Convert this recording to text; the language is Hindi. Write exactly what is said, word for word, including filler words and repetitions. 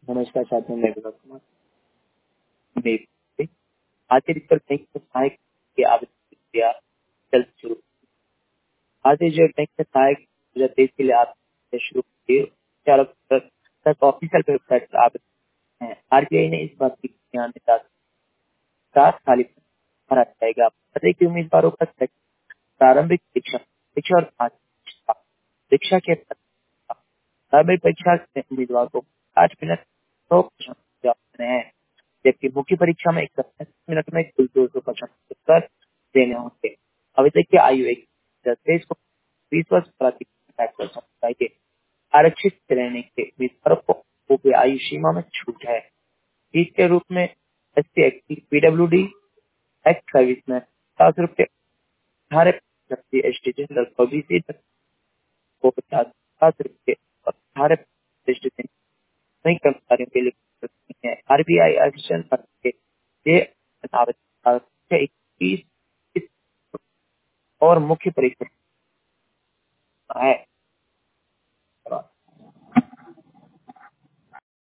नमस्कार साथियों, मैं विनोद कुमार। मैं भारतीय रिजर्व बैंक में सहायक के आवेदन प्रक्रिया जल्द शुरू। भारतीय रिजर्व बैंक में सहायक दो हजार तेईस के लिए आवेदन शुरू किए चार अक्टूबर तक ऑफिशियल वेबसाइट पर आवेदन है। आरबीआई ने इस बात की ध्यान में सात खाली भरा जाएगा। प्रत्येक उम्मीदवारों का प्रारंभिक शिक्षा शिक्षा और पाँच शिक्षा के प्रारंभिक परीक्षा में उम्मीदवार को आठ मिनट सौ प्रश्न देने हैं, जबकि मुख्य परीक्षा में एक सौ पैंतीस मिनट में कुल दो सौ प्रश्न उत्तर देने होंगे। आवेदक की आयु एक तेईस को बीस वर्ष प्रति चाहिए। आरक्षित श्रेणी के उम्मीदवारों को ओपी आयु सीमा में छूट है। फीस के रूप में S C X PWD act service में पचास रुपये अठारह जबकि एस टी जनरल ओबीसी को पचास पचास रुपये और अठारह नई कर्मचारियों के लिए आरबीआई असिस्टेंट पद के लिए आवेदन इक्कीस और मुख्य परीक्षा है।